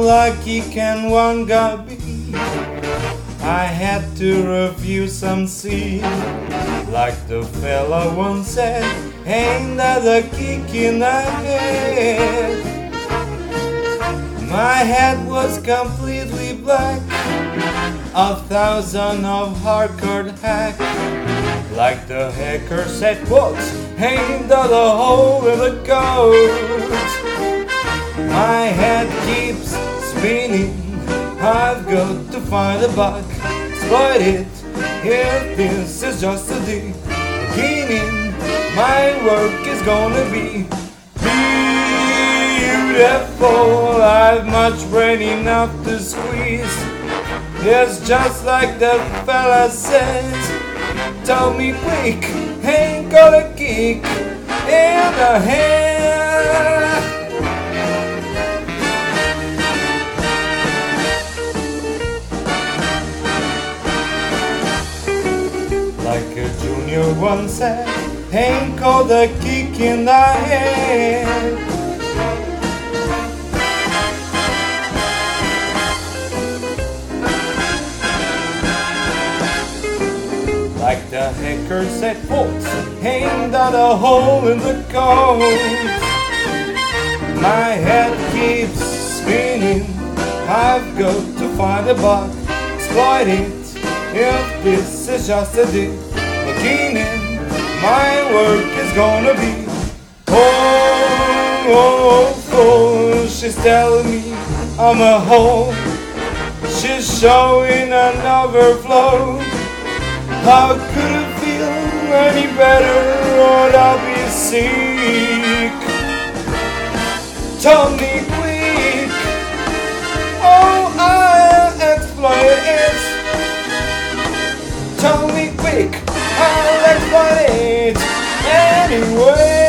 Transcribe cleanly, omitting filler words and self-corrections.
lucky can one guy be? I had to refuse some seed. Like the fella once said, ain't that a kick in the head? My head was completely black, 1,000 of hardcore hack. Like the hacker said, quote, ain't that a hole in the code? My head keeps spinning, I've got to find a bug, exploit it, if this is just a beginning, my work is gonna be beautiful. I've much brain enough to squeeze. It's just like the fella says, tell me quick, ain't got a kick in the head. Like a junior once said, ain't called a kick in the head. Like the hacker said, folks, ain't that a hole in the code? My head keeps spinning, I've got to find a bug, exploit it, if this is just a beginning, my work is gonna be oh, she's telling me I'm a hole, she's showing an overflow. How could it feel any better, or I'll be sick? Tell me quick, oh, I'll exploit it. Tell me quick, I'll exploit it anyway.